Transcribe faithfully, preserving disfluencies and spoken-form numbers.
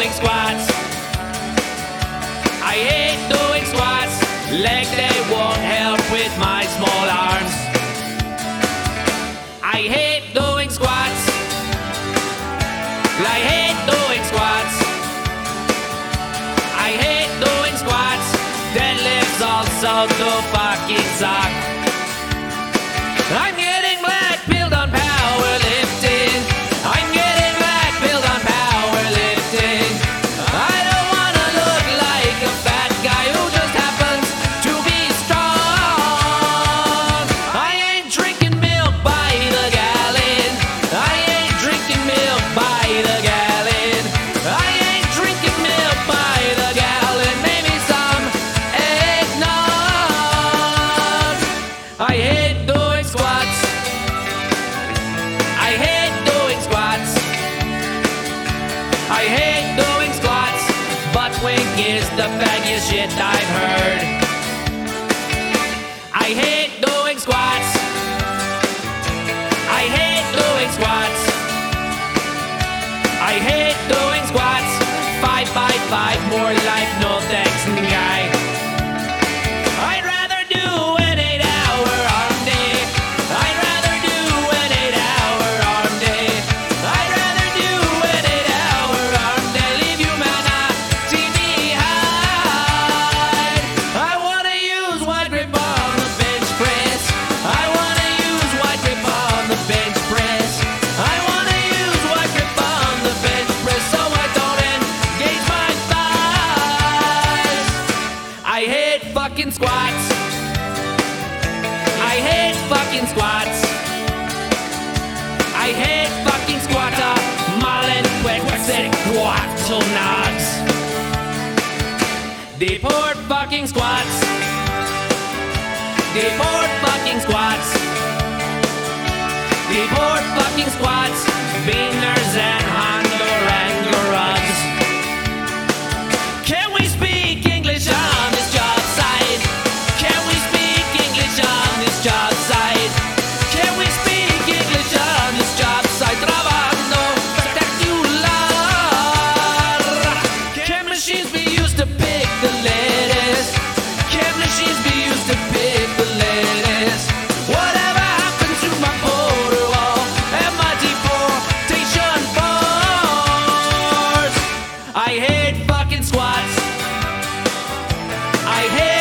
doing squats. I hate doing squats. Leg day won't help with my small arms. I hate doing squats. I hate doing squats. I hate doing squats. Deadlifts also do fucking suck. I'm getting black pilled on powerlifting. I'm getting black pilled on powerlifting. I don't wanna look like a fat guy who just happens to be strong. I ain't drinking milk by the gallon. I ain't drinking milk by the gallon. I ain't drinking milk by the gallon. Maybe some eggnog. I hate doing squats. I hate doing squats. I hate doing squats. Butt wink is the faggiest shit I've heard. I hate doing squats. I hate doing squats. I hate doing squats. Five by five, more like no thanks, guy. I'd rather do an eight hour arm day. I'd rather do an eight hour arm day. I'd rather do an eight hour arm day. Leave you man a T V hide. I wanna use wide grip on the bench press. I wanna use wide grip on the bench press. I wanna use wide grip on the bench press so I don't engage my thighs. I hate fucking squats. I hate fucking squats. I hate fucking squatter. Malen Quetzalcoatl quattro nods. Deport fucking squats. Deport fucking squats. Deport fucking squats. Beaners and Honduran rugs. Can we speak English on this job site? Can we speak English on this job site? Can we speak English on this job site? Trabajando espectacular. Can machines be used to pick the lettuce? Can machines be used to pick the lettuce? Whatever happened to my border wall and my deportation force? I hate fucking squats. I hate